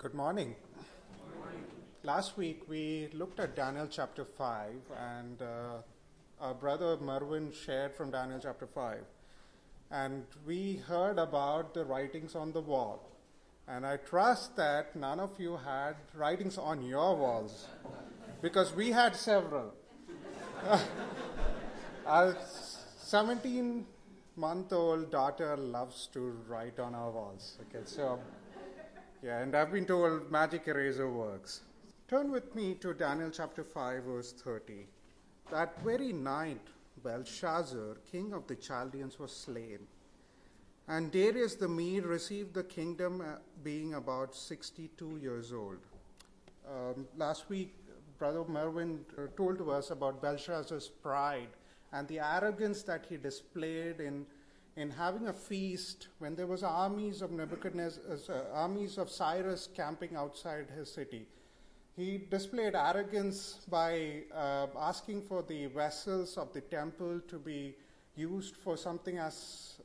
Good morning. Last week we looked at Daniel chapter 5, and our brother Merwin shared from Daniel chapter 5. And we heard about the writings on the wall. And I trust that none of you had writings on your walls, because we had several. Our 17-month-old daughter loves to write on our walls. Okay, so, yeah, and I've been told magic eraser works. Turn with me to Daniel chapter 5, verse 30. That very night, Belshazzar, king of the Chaldeans, was slain. And Darius the Mede received the kingdom, being about 62 years old. Last week, Brother Merwin told to us about Belshazzar's pride and the arrogance that he displayed in having a feast when there was armies of armies of Cyrus camping outside his city. He displayed arrogance by asking for the vessels of the temple to be used for something as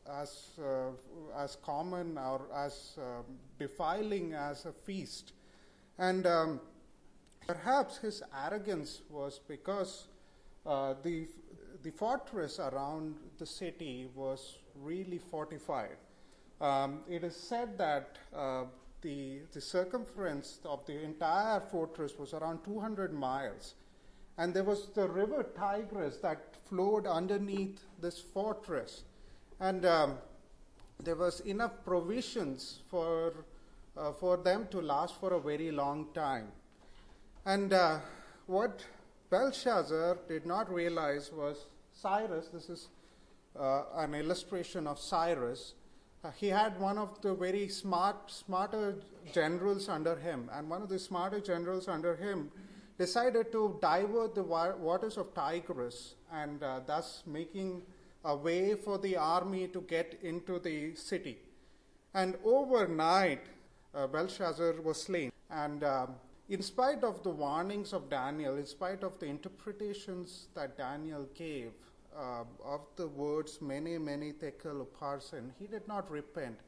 common or as defiling as a feast. And perhaps his arrogance was because the fortress around the city was really fortified. It is said that the circumference of the entire fortress was around 200 miles. And there was the river Tigris that flowed underneath this fortress. And there was enough provisions for them to last for a very long time. And what Belshazzar did not realize was Cyrus. This is an illustration of Cyrus. He had one of the very smarter generals under him, and one of the smarter generals under him decided to divert the waters of Tigris, and thus making a way for the army to get into the city. And overnight, Belshazzar was slain. And in spite of the warnings of Daniel, in spite of the interpretations that Daniel gave of the words mene, mene, tekel, upharsin, he did not repent.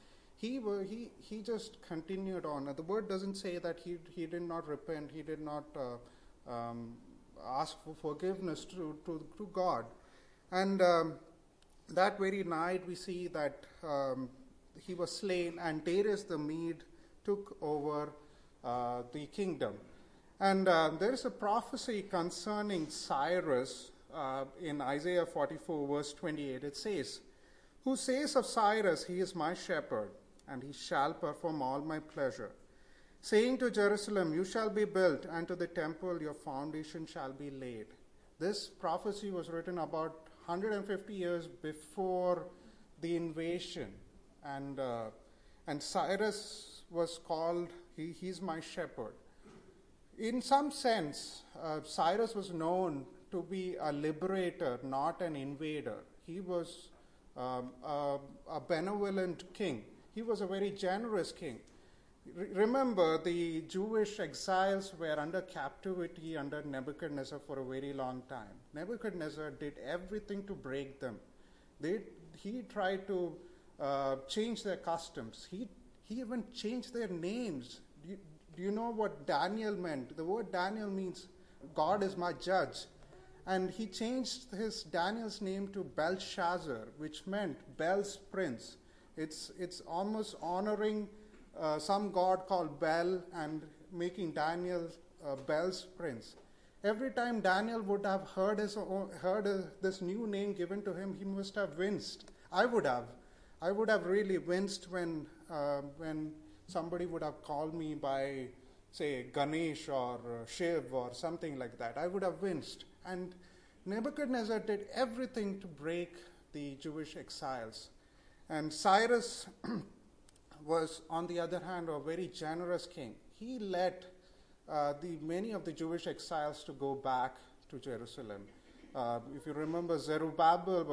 He just continued on. The word doesn't say that he did not repent. He did not ask for forgiveness to God. And that very night we see that he was slain, and Darius the Mede took over the kingdom. And there is a prophecy concerning Cyrus in Isaiah 44 verse 28. It says, "Who says of Cyrus, he is my shepherd, and he shall perform all my pleasure. Saying to Jerusalem, you shall be built, and to the temple your foundation shall be laid." This prophecy was written about 150 years before the invasion. And Cyrus was called, he's my shepherd. In some sense, Cyrus was known to be a liberator, not an invader. He was a benevolent king. He was a very generous king. Remember, the Jewish exiles were under captivity under Nebuchadnezzar for a very long time. Nebuchadnezzar did everything to break them. He tried to change their customs. He even changed their names. Do you know what Daniel meant? The word Daniel means God is my judge. And he changed Daniel's name to Belshazzar, which meant Bel's prince. It's almost honoring some god called Bel and making Daniel Bel's prince. Every time Daniel would have heard this new name given to him, he must have winced. I would have really winced when somebody would have called me by, say, Ganesh or Shiv or something like that. I would have winced. And Nebuchadnezzar did everything to break the Jewish exiles. And Cyrus was, on the other hand, a very generous king. He let many of the Jewish exiles to go back to Jerusalem. If you remember, Zerubbabel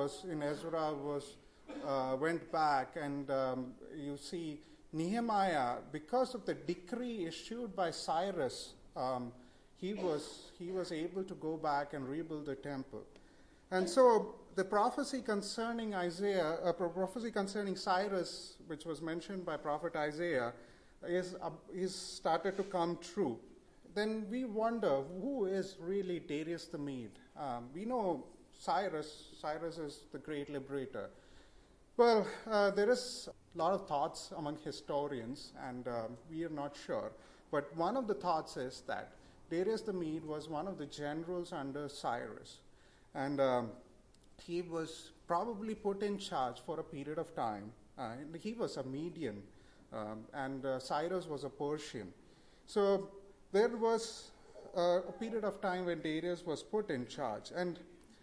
went back, and you see Nehemiah, because of the decree issued by Cyrus, he was able to go back and rebuild the temple. And so the prophecy concerning Cyrus, which was mentioned by prophet Isaiah, is started to come true, then we wonder who is really Darius the Mede. We know Cyrus. Cyrus is the great liberator. Well, there is a lot of thoughts among historians, and we are not sure. But one of the thoughts is that Darius the Mede was one of the generals under Cyrus, and he was probably put in charge for a period of time. He was a Median, and Cyrus was a Persian. So there was a period of time when Darius was put in charge, and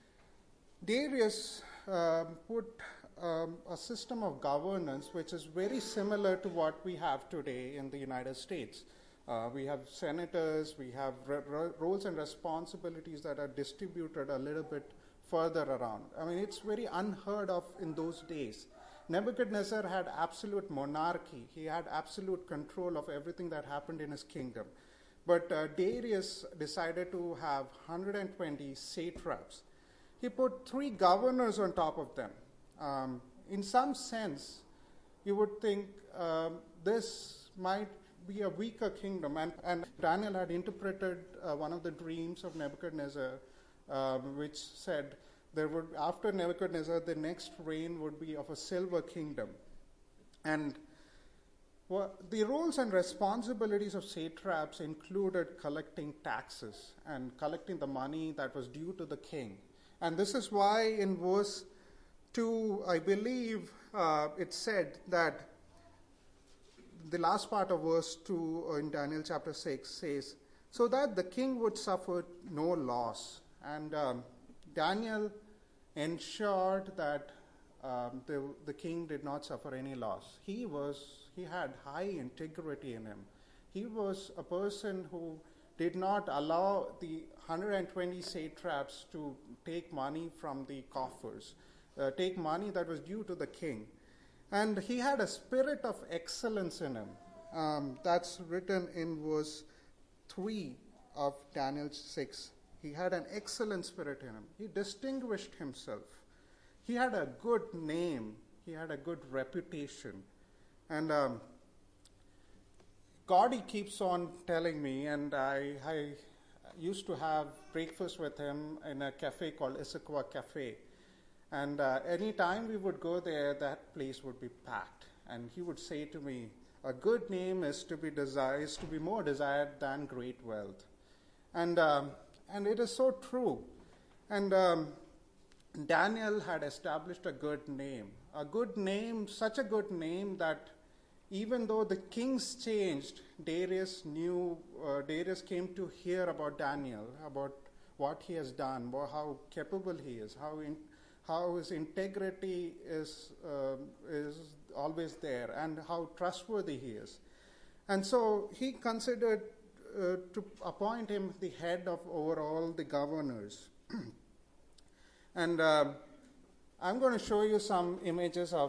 Darius put a system of governance which is very similar to what we have today in the United States. We have senators, we have roles and responsibilities that are distributed a little bit further around. I mean, it's very unheard of in those days. Nebuchadnezzar had absolute monarchy. He had absolute control of everything that happened in his kingdom. But Darius decided to have 120 satraps. He put 3 governors on top of them. In some sense, you would think this might be a weaker kingdom. And Daniel had interpreted one of the dreams of Nebuchadnezzar, which said there would, after Nebuchadnezzar, the next reign would be of a silver kingdom. And the roles and responsibilities of satraps included collecting taxes and collecting the money that was due to the king. And this is why in verse 2, I believe it said that the last part of verse 2 in Daniel chapter 6 says, so that the king would suffer no loss. And Daniel ensured that the king did not suffer any loss. He had high integrity in him. He was a person who did not allow the 120 satraps to take money from the coffers, take money that was due to the king. And he had a spirit of excellence in him. That's written in verse 3 of Daniel 6. He had an excellent spirit in him. He distinguished himself. He had a good name. He had a good reputation. And Gordy keeps on telling me, and I used to have breakfast with him in a cafe called Issaquah Cafe. And any time we would go there, that place would be packed. And he would say to me, a good name is to be desired, is to be more desired than great wealth. And it is so true. And Daniel had established a good name, such a good name that even though the kings changed, Darius came to hear about Daniel, about what he has done, how capable he is, how his integrity is always there, and how trustworthy he is. And so he considered to appoint him the head of over all the governors. And I'm going to show you some images of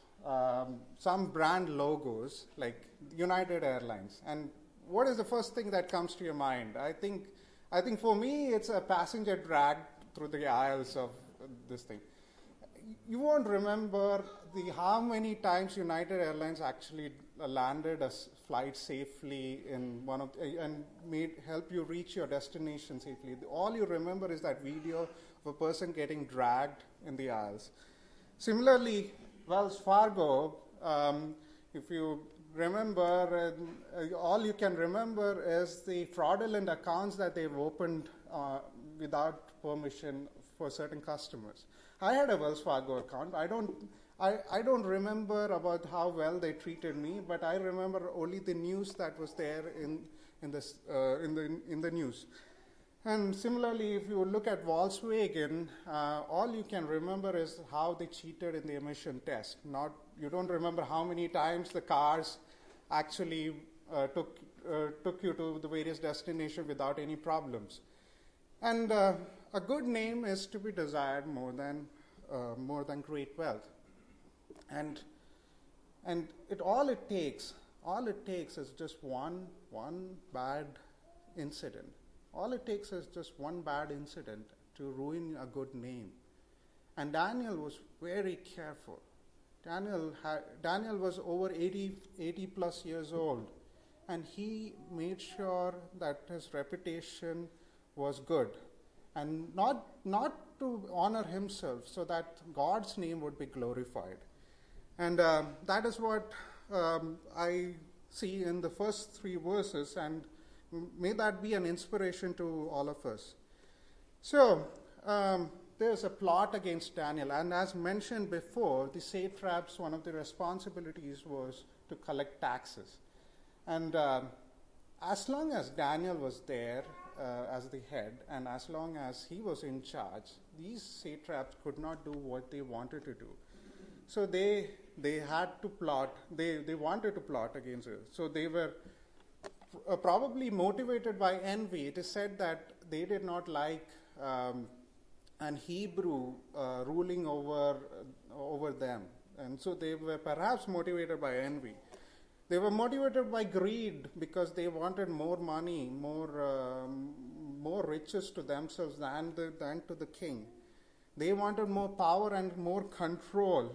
some brand logos, like United Airlines. And what is the first thing that comes to your mind? I think for me, it's a passenger dragged through the aisles of this thing. You won't remember how many times United Airlines actually landed a flight safely in one of and help you reach your destination safely. All you remember is that video of a person getting dragged in the aisles. Similarly, Wells Fargo, if you remember, all you can remember is the fraudulent accounts that they've opened without permission for certain customers. I had a Wells Fargo account. I don't remember about how well they treated me, but I remember only the news that was there in the news. And similarly, if you look at Volkswagen, all you can remember is how they cheated in the emission test. You don't remember how many times the cars actually took you to the various destinations without any problems. And a good name is to be desired more than great wealth. And all it takes is just one bad incident. All it takes is just one bad incident to ruin a good name. And Daniel was very careful. Daniel was over 80 plus years old, and he made sure that his reputation was good, and not to honor himself, so that God's name would be glorified. And that is what I see in the first 3 verses, and may that be an inspiration to all of us. So, there's a plot against Daniel, and as mentioned before, the satraps, one of the responsibilities was to collect taxes. And as long as Daniel was there as the head, and as long as he was in charge, these satraps could not do what they wanted to do. So they had to plot, they wanted to plot against it. So they were probably motivated by envy. It is said that they did not like an Hebrew ruling over them. And so they were perhaps motivated by envy. They were motivated by greed, because they wanted more money, more riches to themselves than to the king. They wanted more power and more control.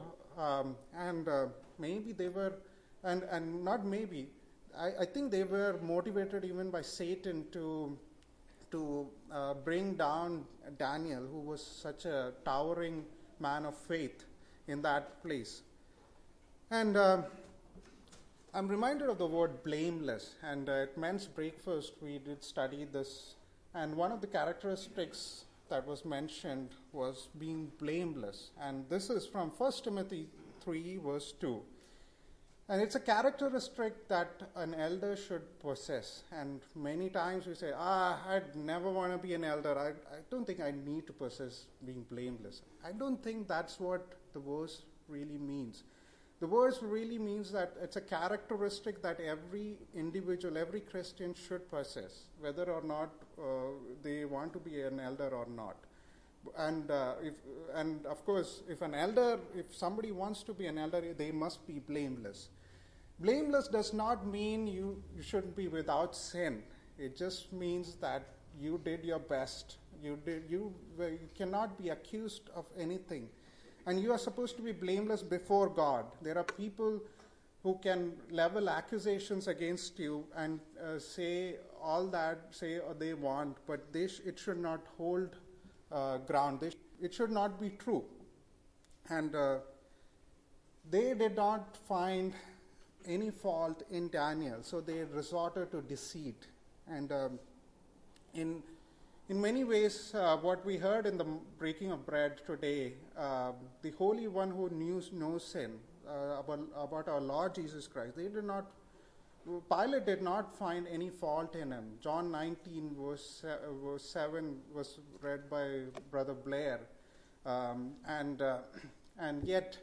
Maybe they were, and not maybe, I think they were motivated even by Satan to bring down Daniel, who was such a towering man of faith in that place. And I'm reminded of the word blameless, and at men's breakfast we did study this, and one of the characteristics that was mentioned was being blameless, and this is from 1 Timothy 3 verse 2. And it's a characteristic that an elder should possess. And many times we say, I'd never want to be an elder. I don't think I need to possess being blameless. I don't think that's what the verse really means. The verse really means that it's a characteristic that every individual, every Christian should possess, whether or not they want to be an elder or not. And of course, if somebody wants to be an elder, they must be blameless. Blameless does not mean you shouldn't be without sin. It just means that you did your best. You cannot be accused of anything. And you are supposed to be blameless before God. There are people who can level accusations against you and say all that they want, but it should not hold ground. It should not be true. And they did not find any fault in Daniel, so they resorted to deceit. And in many ways, what we heard in the breaking of bread today, the Holy One who knew no sin, about our Lord Jesus Christ, Pilate did not find any fault in him. John 19 verse 7 was read by Brother Blair, and yet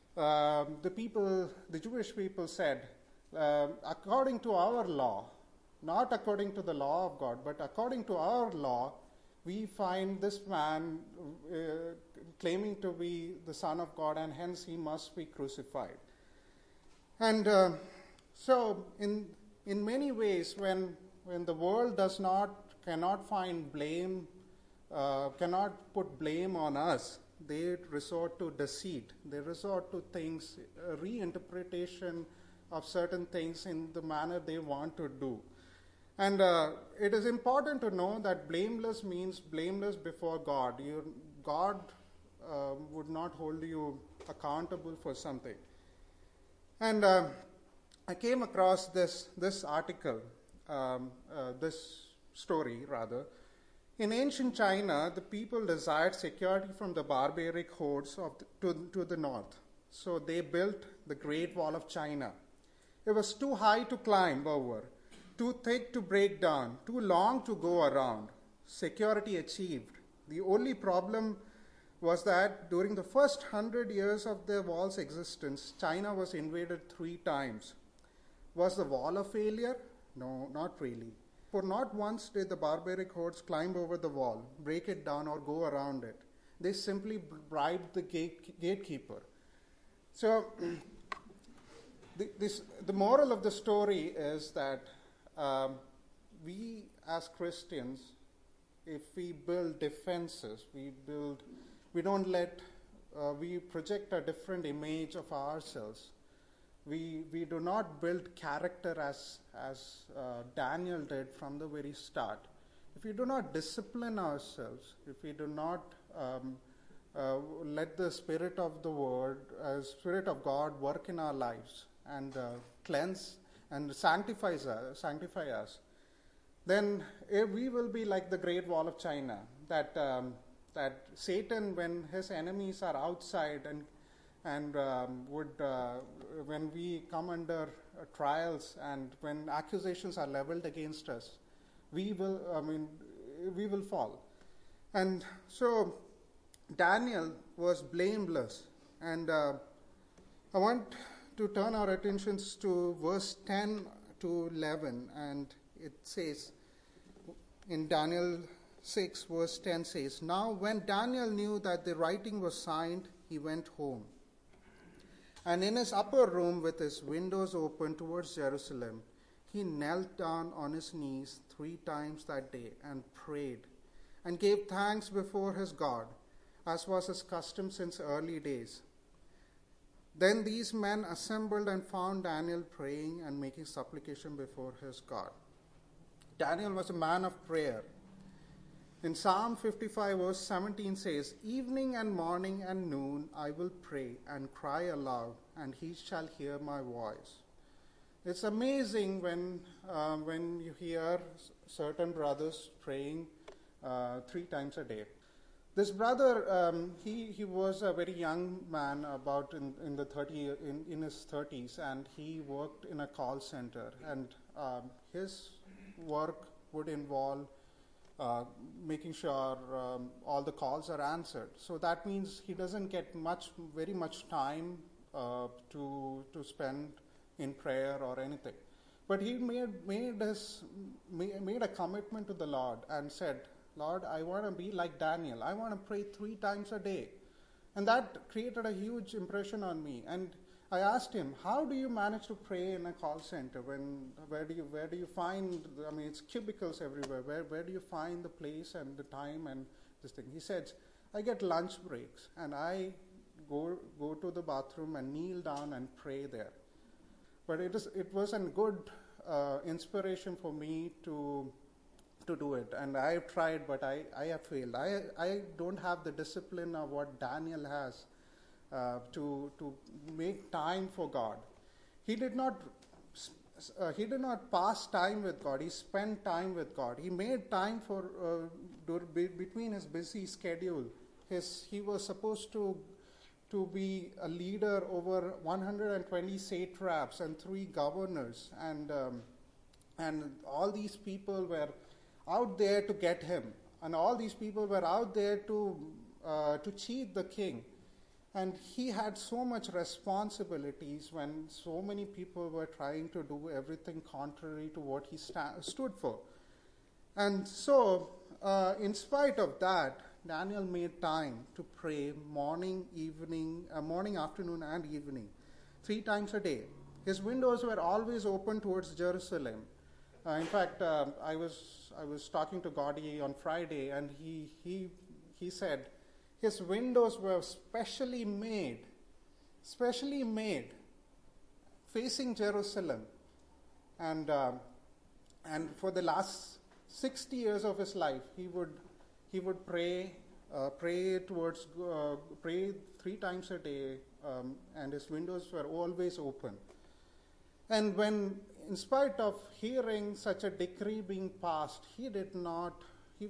the Jewish people said, according to our law, not according to the law of God, but according to our law, we find this man claiming to be the Son of God, and hence he must be crucified. And so in many ways, when the world cannot find blame, cannot put blame on us, they resort to deceit. They resort to things, reinterpretation of certain things in the manner they want to do. And it is important to know that blameless means blameless before God. God would not hold you accountable for something. And I came across this article, this story rather. In ancient China, the people desired security from the barbaric hordes to the north. So they built the Great Wall of China. It was too high to climb over, too thick to break down, too long to go around. Security achieved. The only problem was that during the first 100 years of the wall's existence, China was invaded 3 times. Was the wall a failure? No, not really. For not once did the barbaric hordes climb over the wall, break it down, or go around it. They simply bribed the gatekeeper. So the moral of the story is that we as Christians, if we build defenses, we don't let we project a different image of ourselves. We do not build character as Daniel did from the very start. If we do not discipline ourselves, if we do not let the Spirit of the Word, Spirit of God work in our lives and cleanse and sanctify us, then we will be like the Great Wall of China, that Satan, when his enemies are outside and when we come under trials and when accusations are leveled against us, we will fall. And so Daniel was blameless. And I want to turn our attentions to verse 10 to 11, and it says in Daniel 6 verse 10 says, "Now when Daniel knew that the writing was signed, he went home. And in his upper room with his windows open towards Jerusalem, he knelt down on his knees 3 times that day and prayed and gave thanks before his God, as was his custom since early days. Then these men assembled and found Daniel praying and making supplication before his God." Daniel was a man of prayer. In Psalm 55 verse 17 says, "Evening and morning and noon I will pray and cry aloud, and he shall hear my voice." It's amazing when you hear certain brothers praying 3 times a day. This brother, he was a very young man, about in his 30s, and he worked in a call center. And his work would involve making sure all the calls are answered. So that means he doesn't get very much time to spend in prayer or anything. But he made a commitment to the Lord and said, "Lord, I want to be like Daniel. I want to pray 3 times a day." And that created a huge impression on me. And I asked him, "How do you manage to pray in a call center? Where do you find? I mean, it's cubicles everywhere. Where do you find the place and the time and this thing?" He said, "I get lunch breaks and I go to the bathroom and kneel down and pray there." But it was a good inspiration for me to do it, and I have tried, but I have failed. I don't have the discipline of what Daniel has to make time for God. He did not pass time with God. He spent time with God. He made time for between his busy schedule. He was supposed to be a leader over 120 satraps and 3 governors, and all these people were out there to get him, and all these people were out there to cheat the king. And he had so much responsibilities when so many people were trying to do everything contrary to what he stood for. And so, in spite of that, Daniel made time to pray morning, afternoon, and evening, 3 times a day. His windows were always open towards Jerusalem. In fact, I was talking to Gaudi on Friday, and he said his windows were specially made facing Jerusalem, and for the last 60 years of his life, he would pray 3 times a day, and his windows were always open. And when, in spite of hearing such a decree being passed, he did not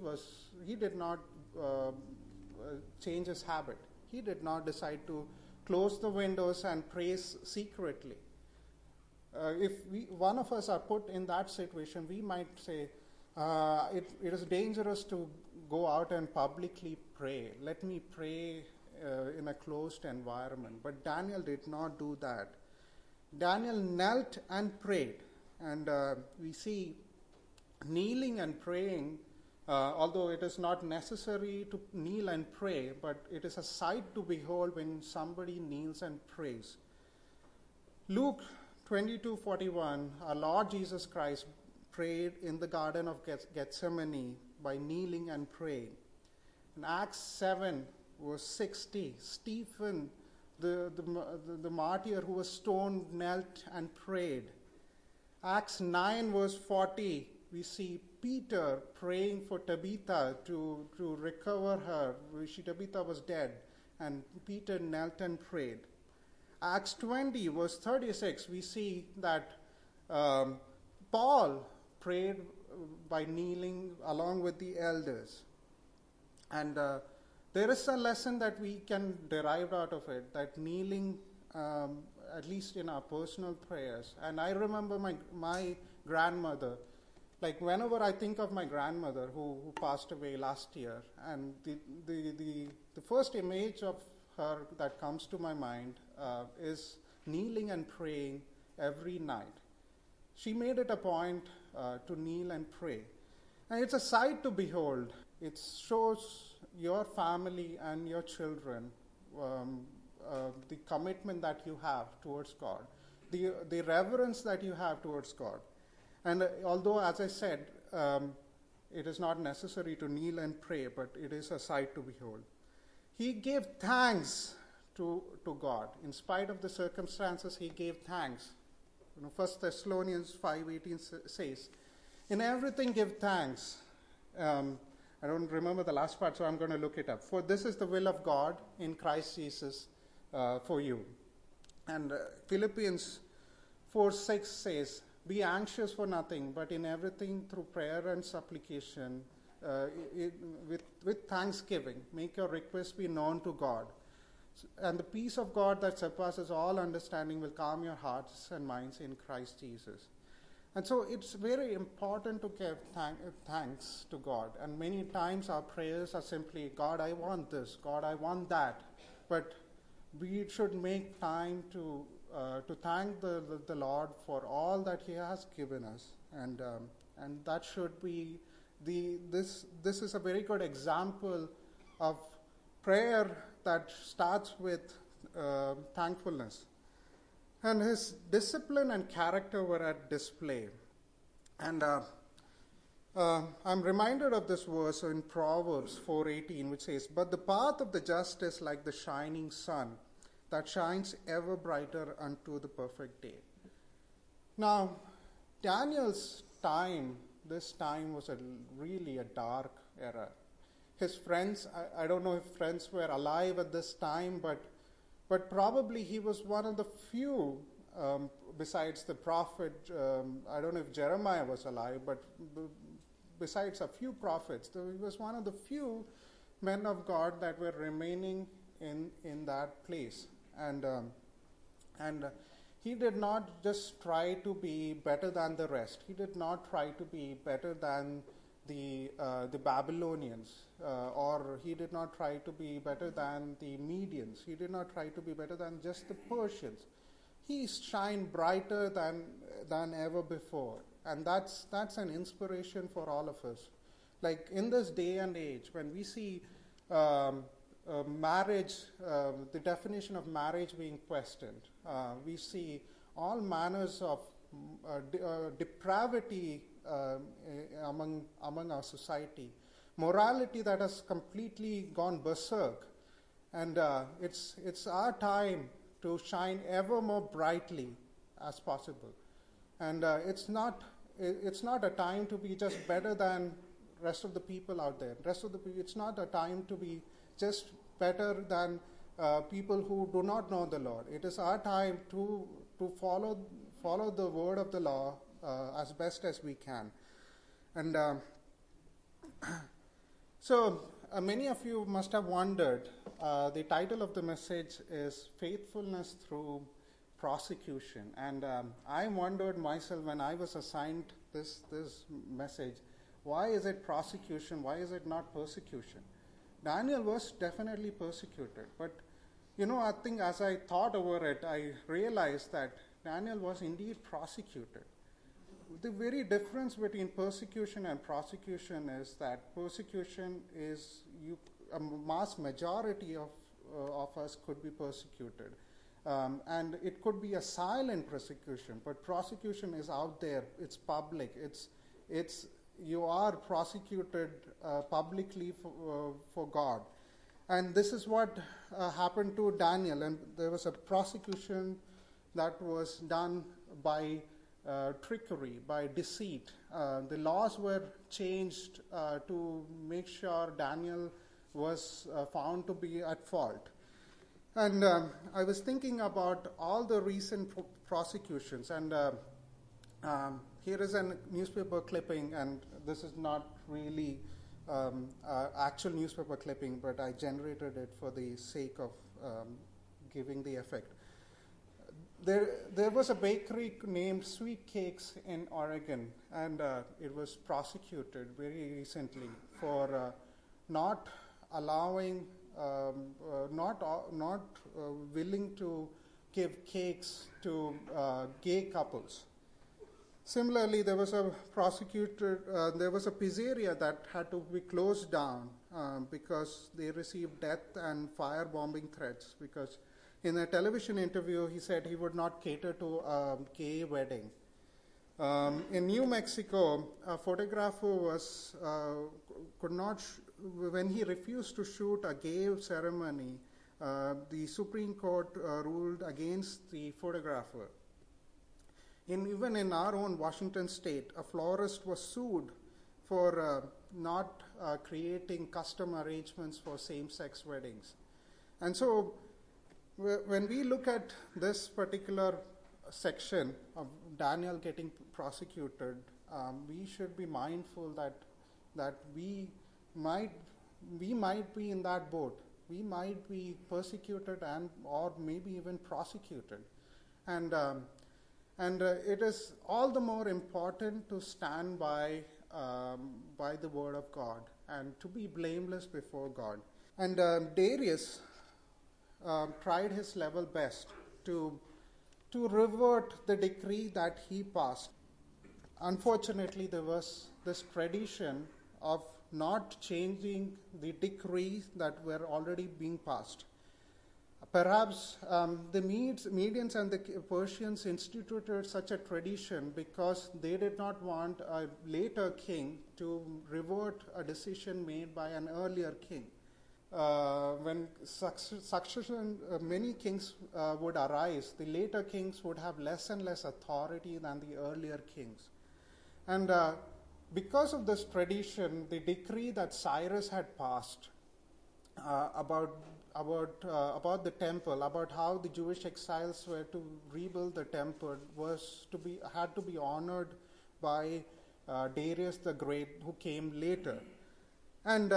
change his habit. He did not decide to close the windows and pray secretly. If one of us are put in that situation, we might say, it is dangerous to go out and publicly pray. Let me pray in a closed environment. But Daniel did not do that. Daniel knelt and prayed. And we see kneeling and praying, although it is not necessary to kneel and pray, but it is a sight to behold when somebody kneels and prays. Luke 22:41, our Lord Jesus Christ prayed in the Garden of Gethsemane by kneeling and praying. In Acts 7, verse 60, Stephen, the martyr who was stoned, knelt and prayed. Acts 9, verse 40, we see Peter praying for Tabitha to recover her. Tabitha was dead, and Peter knelt and prayed. Acts 20, verse 36, we see that Paul prayed by kneeling along with the elders. And there is a lesson that we can derive out of it, that kneeling, at least in our personal prayers. And I remember my grandmother, like whenever I think of my grandmother who passed away last year, and the first image of her that comes to my mind is kneeling and praying every night. She made it a point to kneel and pray. And it's a sight to behold. It shows your family and your children the commitment that you have towards God, the reverence that you have towards God. And although, as I said, it is not necessary to kneel and pray, but it is a sight to behold. He gave thanks to God. In spite of the circumstances, he gave thanks. 1 Thessalonians 5:18 says, "In everything give thanks." I don't remember the last part, so I'm going to look it up. "For this is the will of God in Christ Jesus for you." And Philippians 4:6 says, "Be anxious for nothing, but in everything through prayer and supplication, with thanksgiving, make your requests be known to God. And the peace of God that surpasses all understanding will calm your hearts and minds in Christ Jesus." And so it's very important to give thanks to God. And many times our prayers are simply, "God, I want this. God, I want that." But we should make time to thank the Lord for all that He has given us, and that should be this is a very good example of prayer that starts with thankfulness. And his discipline and character were at display. And I'm reminded of this verse in Proverbs 4:18, which says, "But the path of the just is like the shining sun that shines ever brighter unto the perfect day." Now, Daniel's time, this time was really a dark era. His friends, I don't know if friends were alive at this time, but probably he was one of the few, besides the prophet, I don't know if Jeremiah was alive, but besides a few prophets, he was one of the few men of God that were remaining in that place. And he did not just try to be better than the rest. He did not try to be better than the Babylonians, or he did not try to be better than the Medians. He did not try to be better than just the Persians. He shined brighter than ever before, and that's an inspiration for all of us. Like in this day and age, when we see marriage, the definition of marriage being questioned, we see all manners of depravity among our society, morality that has completely gone berserk, and it's our time to shine ever more brightly as possible. And it's not a time to be just better than rest of the people out there. It's not a time to be just better than people who do not know the Lord. It is our time to follow the word of the law as best as we can. And so many of you must have wondered, the title of the message is Faithfulness Through Prosecution. And I wondered myself when I was assigned this message, why is it prosecution? Why is it not persecution? Daniel was definitely persecuted. But, I think as I thought over it, I realized that Daniel was indeed prosecuted. The very difference between persecution and prosecution is that persecution is a mass majority of us could be persecuted, and it could be a silent persecution. But prosecution is out there; it's public. You are prosecuted publicly for God, And this is what happened to Daniel. And there was a prosecution that was done by trickery, by deceit. The laws were changed to make sure Daniel was found to be at fault. And I was thinking about all the recent prosecutions, and here is a newspaper clipping, and this is not really actual newspaper clipping, but I generated it for the sake of giving the effect. There was a bakery named Sweet Cakes in Oregon, and it was prosecuted very recently for not allowing, not willing to give cakes to gay couples. Similarly, there was a pizzeria that had to be closed down because they received death and firebombing threats, because in a television interview, he said he would not cater to a gay wedding. In New Mexico, a photographer was could not when he refused to shoot a gay ceremony. The Supreme Court ruled against the photographer. Even in our own Washington state, a florist was sued for not creating custom arrangements for same-sex weddings. And so when we look at this particular section of Daniel getting prosecuted, we should be mindful that we might be in that boat. We might be persecuted or maybe even prosecuted. And it is all the more important to stand by the word of God and to be blameless before God. And Darius tried his level best to revert the decree that he passed. Unfortunately, there was this tradition of not changing the decrees that were already being passed. Perhaps the Medians and the Persians instituted such a tradition because they did not want a later king to revert a decision made by an earlier king. When succession, many kings would arise, the later kings would have less and less authority than the earlier kings. And because of this tradition, the decree that Cyrus had passed about the temple, about how the Jewish exiles were to rebuild the temple, had to be honored by Darius the Great, who came later. And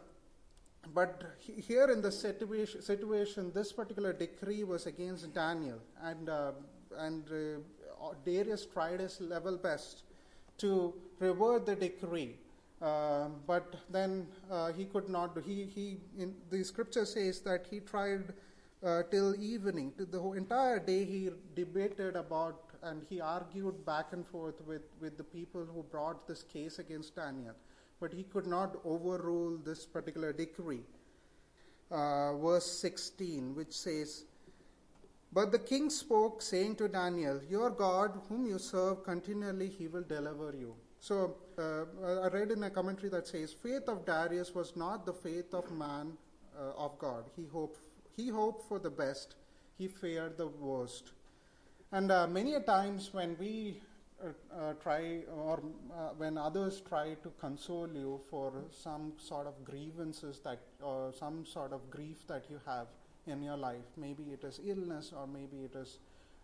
but here in the situation, this particular decree was against Daniel, and Darius tried his level best to revert the decree. But then he could not. The scripture says that he tried till evening. The whole entire day he debated about and he argued back and forth with the people who brought this case against Daniel. But he could not overrule this particular decree. Verse 16, which says, "But the king spoke, saying to Daniel, 'Your God, whom you serve continually, he will deliver you.'" So I read in a commentary that says, faith of Darius was not the faith of man, of God. He hoped for the best. He feared the worst. And many a times when we try, or when others try to console you for some sort of grievances or some sort of grief that you have in your life, maybe it is illness, or maybe it is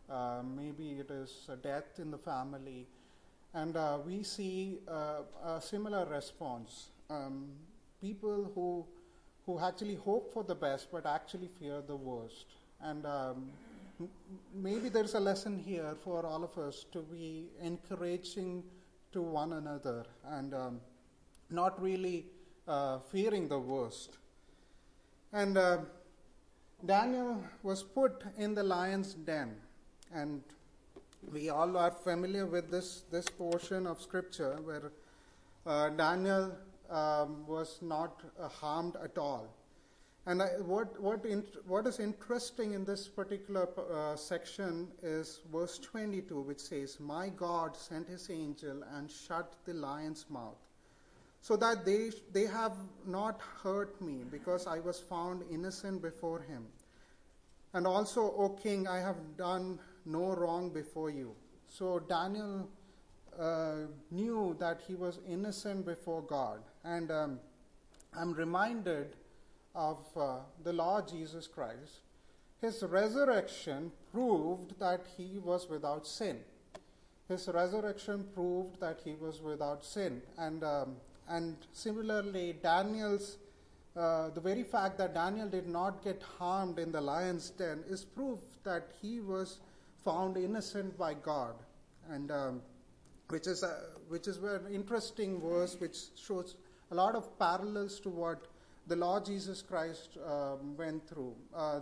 a death in the family, and we see a similar response. People who actually hope for the best but actually fear the worst. And maybe there's a lesson here for all of us to be encouraging to one another and not really fearing the worst. And Daniel was put in the lion's den, and we all are familiar with this portion of scripture where Daniel was not harmed at all. And what is interesting in this particular section is verse 22, which says, "My God sent his angel and shut the lion's mouth." so that they have not hurt me, because I was found innocent before him. And also, O king, I have done no wrong before you. So Daniel knew that he was innocent before God. And I'm reminded of the Lord Jesus Christ. His resurrection proved that he was without sin. His resurrection proved that he was without sin. And similarly, Daniel's the very fact that Daniel did not get harmed in the lion's den is proof that he was found innocent by God, and which is an interesting verse which shows a lot of parallels to what the Lord Jesus Christ went through.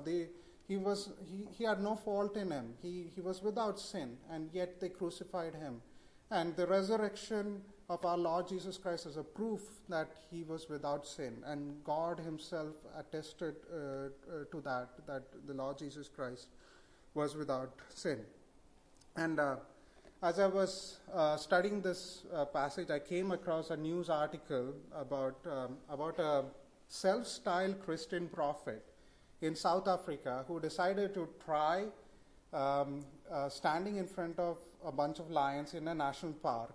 He had no fault in him. He was without sin, and yet they crucified him. And the resurrection of our Lord Jesus Christ is a proof that he was without sin. And God himself attested to that the Lord Jesus Christ was without sin. And as I was studying this passage, I came across a news article about a self-styled Christian prophet in South Africa who decided to try standing in front of a bunch of lions in a national park,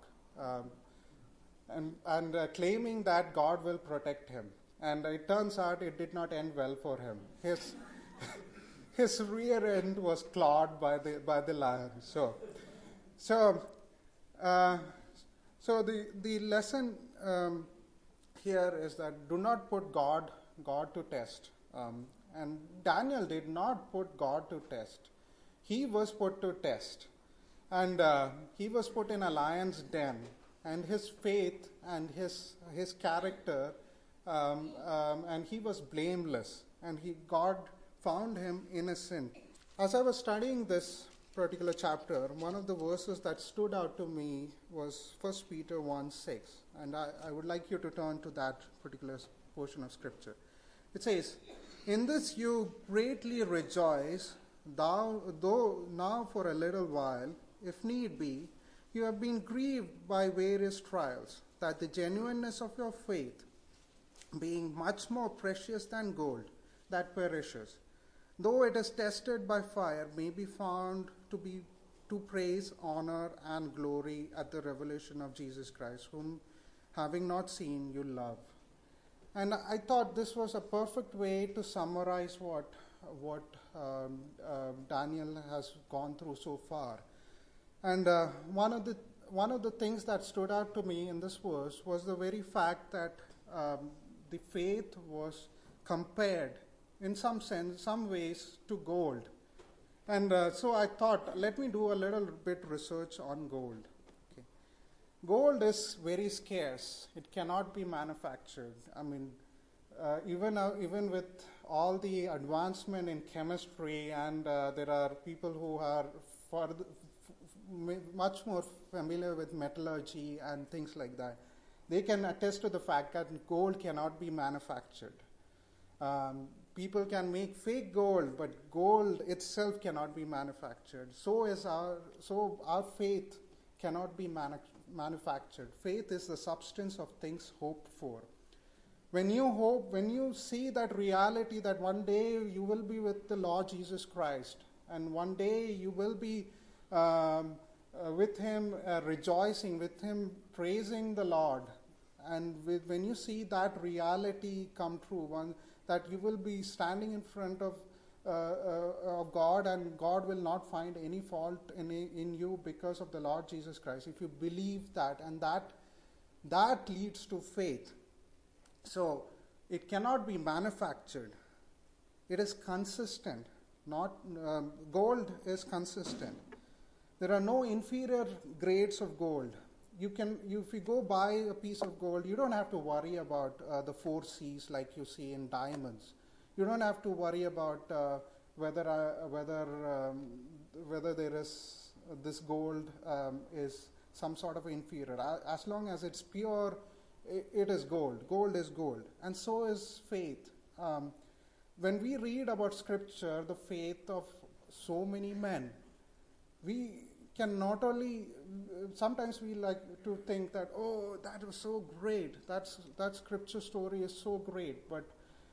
and claiming that God will protect him. And it turns out it did not end well for him. His rear end was clawed by the lion. So the lesson here is that do not put God to test. And Daniel did not put God to test. He was put to test. And he was put in a lion's den. And his faith and his character, and he was blameless. And God found him innocent. As I was studying this particular chapter, one of the verses that stood out to me was 1 Peter 1:6. And I would like you to turn to that particular portion of Scripture. It says, "In this you greatly rejoice, though now for a little while, if need be, you have been grieved by various trials, that the genuineness of your faith, being much more precious than gold that perishes, though it is tested by fire, may be found to praise, honor, and glory at the revelation of Jesus Christ, whom, having not seen, you love." And I thought this was a perfect way to summarize what Daniel has gone through so far. And one of the things that stood out to me in this verse was the very fact that the faith was compared in some ways to gold. And so I thought, let me do a little bit research on gold. Okay. Gold is very scarce. It cannot be manufactured. I mean, even with all the advancement in chemistry, and there are people who are much more familiar with metallurgy and things like that, they can attest to the fact that gold cannot be manufactured. People can make fake gold, but gold itself cannot be manufactured. So our faith cannot be manufactured. Faith is the substance of things hoped for. When you see that reality that one day you will be with the Lord Jesus Christ, and one day you will be with him, rejoicing, with him praising the Lord, and when you see that reality come true, that you will be standing in front of God, and God will not find any fault in you because of the Lord Jesus Christ. If you believe that, and that leads to faith. So it cannot be manufactured. It is consistent. Gold is consistent. There are no inferior grades of gold. If you go buy a piece of gold, you don't have to worry about the 4 C's like you see in diamonds. You don't have to worry about whether there is this gold is some sort of inferior. As long as it's pure, it is gold. Gold is gold, and so is faith. When we read about Scripture, the faith of so many men, we can not only, sometimes we like to think that, oh, that was so great, that scripture story is so great, but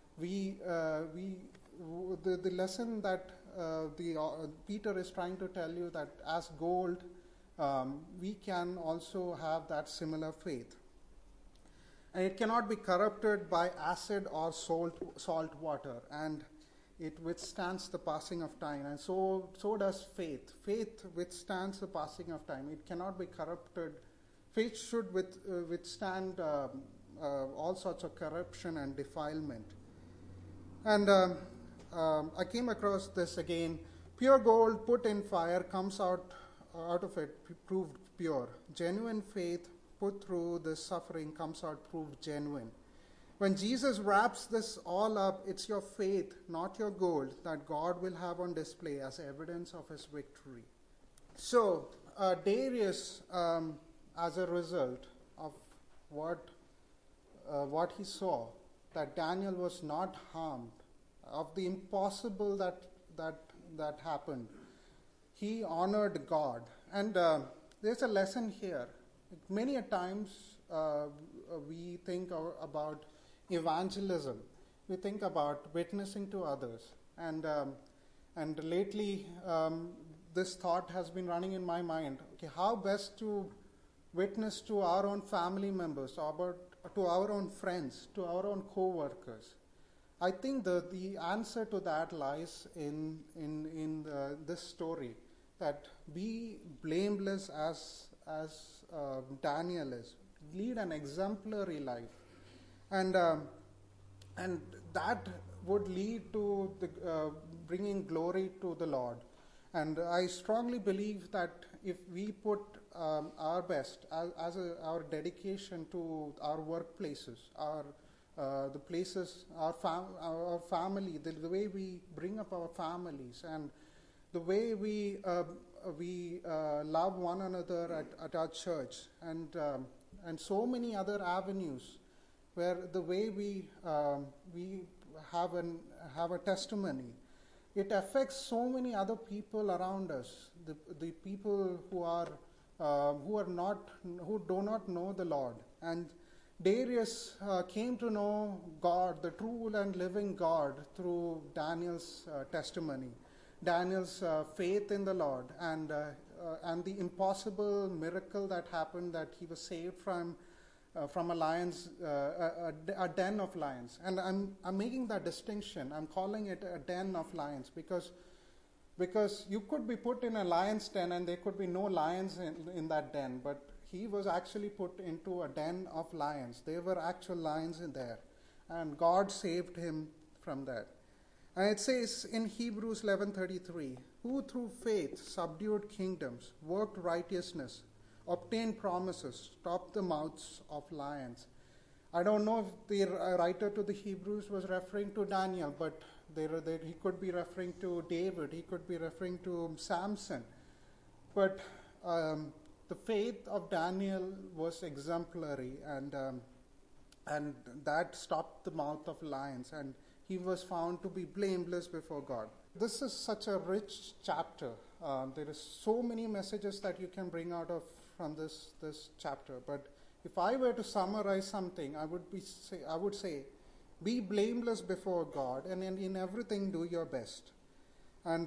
the lesson that Peter is trying to tell you, that as gold, we can also have that similar faith. And it cannot be corrupted by acid or salt water, and it withstands the passing of time. And so does faith. Faith withstands the passing of time. It cannot be corrupted. Faith should withstand all sorts of corruption and defilement. And I came across this again. Pure gold put in fire comes out of it proved pure. Genuine faith put through the suffering comes out proved genuine. When Jesus wraps this all up, it's your faith, not your gold, that God will have on display as evidence of his victory. So, Darius, as a result of what he saw, that Daniel was not harmed, of the impossible that happened, he honored God. And there's a lesson here. Many a times we think about evangelism. We think about witnessing to others. And lately, this thought has been running in my mind. Okay, how best to witness to our own family members, to our own friends, to our own co-workers? I think the answer to that lies in this story, that be blameless as Daniel is. Lead an exemplary life. And that would lead to bringing glory to the Lord. And I strongly believe that if we put our best, our dedication to our workplaces, the places, our family, the way we bring up our families, and the way we love one another at our church, and so many other avenues, where the way we have a testimony, it affects so many other people around us, the people who do not know the Lord. And Darius came to know God, the true and living God, through Daniel's testimony, Daniel's faith in the Lord, and the impossible miracle that happened, that he was saved from a lion's, a den of lions. And I'm making that distinction. I'm calling it a den of lions because you could be put in a lion's den and there could be no lions in that den, but he was actually put into a den of lions. There were actual lions in there, and God saved him from that. And it says in Hebrews 11:33, who through faith subdued kingdoms, worked righteousness, obtained promises, stopped the mouths of lions. I don't know if the writer to the Hebrews was referring to Daniel, but he could be referring to David, he could be referring to Samson. But the faith of Daniel was exemplary, and that stopped the mouth of lions, and he was found to be blameless before God. This is such a rich chapter. There is so many messages that you can bring out from this chapter. But if I were to summarize something, I would say, be blameless before God, and in everything do your best. And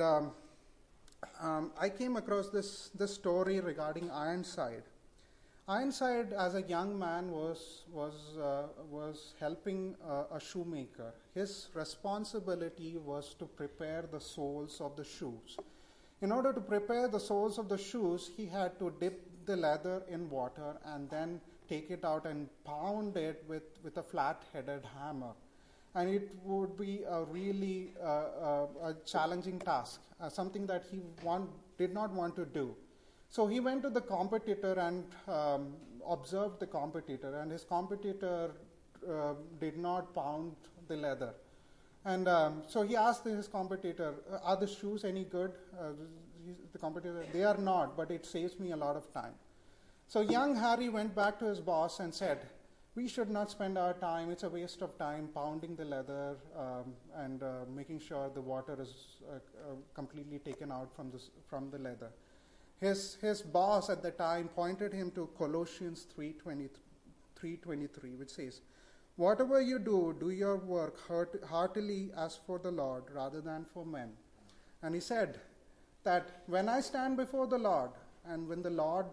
I came across this story regarding Ironside. Ironside, as a young man, was helping a shoemaker. His responsibility was to prepare the soles of the shoes. In order to prepare the soles of the shoes, he had to dip the leather in water and then take it out and pound it with a flat-headed hammer. And it would be a really a challenging task, something that he did not want to do. So he went to the competitor and observed the competitor, and his competitor did not pound the leather. And so he asked his competitor, are the shoes any good? The competitor, they are not, but it saves me a lot of time. So young Harry went back to his boss and said, we should not spend our time, it's a waste of time pounding the leather and making sure the water is completely taken out from the leather. his boss at the time pointed him to Colossians 3:23, which says, "Whatever you do, do your work heartily as for the Lord rather than for men." And he said that when I stand before the Lord, and when the Lord,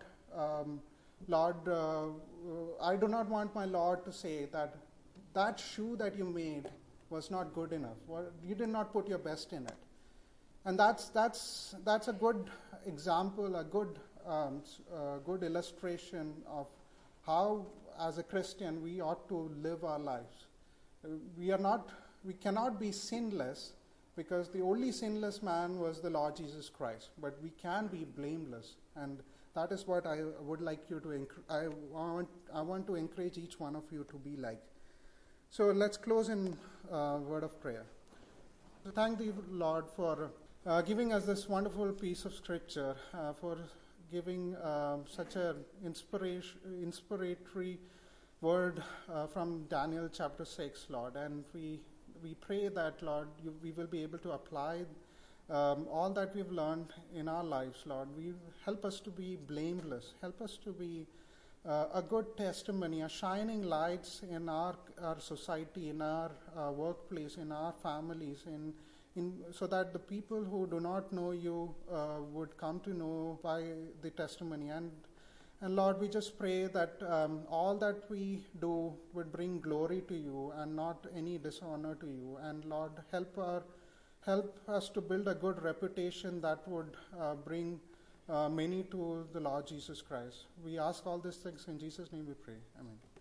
I do not want my Lord to say that that shoe that you made was not good enough, or you did not put your best in it. And that's a good example, a good illustration of how, as a Christian, we ought to live our lives. We cannot be sinless, because the only sinless man was the Lord Jesus Christ. But we can be blameless, and that is what I would like you to. I want to encourage each one of you to be like. So let's close in a word of prayer. So thank the Lord for giving us this wonderful piece of scripture, for giving such an inspiratory word from Daniel chapter 6, Lord. And we pray that, Lord, we will be able to apply all that we've learned in our lives, Lord. Help us to be blameless. Help us to be a good testimony, a shining lights in our society, in our workplace, in our families, so that the people who do not know you would come to know by the testimony. And Lord, we just pray that all that we do would bring glory to you and not any dishonor to you. And Lord, help us to build a good reputation that would bring many to the Lord Jesus Christ. We ask all these things in Jesus' name we pray. Amen.